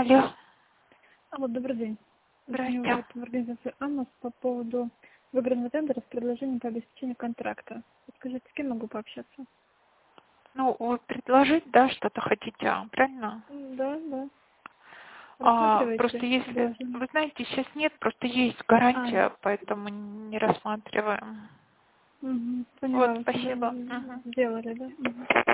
Алло. Алло, добрый день. Звоню Здрасте. в организацию АМОС по поводу выигранного тендера с предложением по обеспечению контракта. Подскажите, с кем могу пообщаться? Ну, вы предложить, да, что-то хотите, правильно? Да. Просто Рассматриваете если, предложение? вы знаете, сейчас нет, просто есть А, гарантия, поэтому не рассматриваем. Вот, поняла, вы спасибо. уже сделали, да? Мгм.